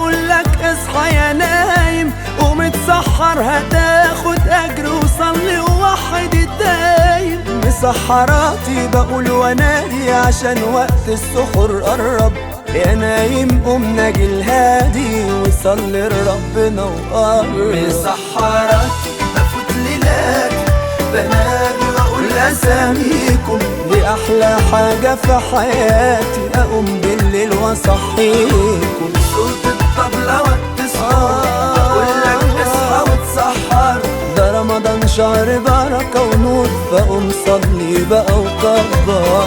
بقولك اصحى يا نايم، قوم اتسحر هتاخد اجر، وصلي ووحد الدايم. مسحراتي بقول وانادي عشان وقت السحور قرب، يا نايم قوم ناجي الهادي وصلي لربنا وقرب. مسحراتي بفوت ليلات بنادي واقول اساميكم، دي احلى حاجة في حياتي، اقوم بالليل واصحيكم. صوت الطبلة وقت السحور بقولك اصحى وتسحر، ده رمضان شهر بركة ونور، فقوم صلي بقى وكبر.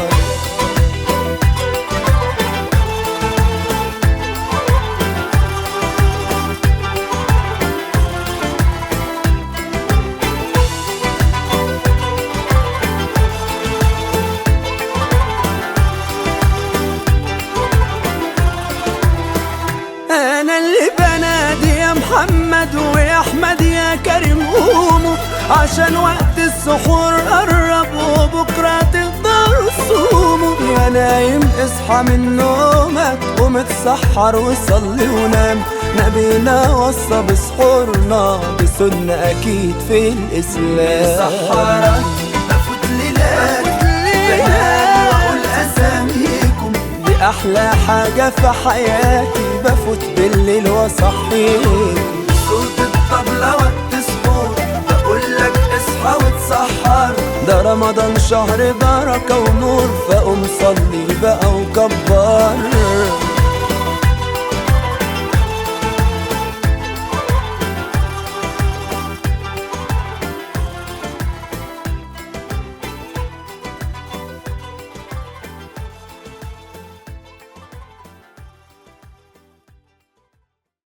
انا اللي بنادي يا محمد ويا احمد يا كريم قوموا، عشان وقت السحور قرب وبكره تقدروا تصوموا. يا نايم اصحى من نومك قوم اتسحر وصلي ونام، نبينا وصى بسحورنا دي سنة اكيد في الاسلام. مسحراتي بفوت ليلات بنادي واقول اساميكم، دي احلى حاجة في حياتي، بفوت بالليل واصحيكم. صوت الطبلة وقت السحور بقولك اصحى وتسحر، ده رمضان شهر بركة ونور، فقوم صلي بقى وكبر.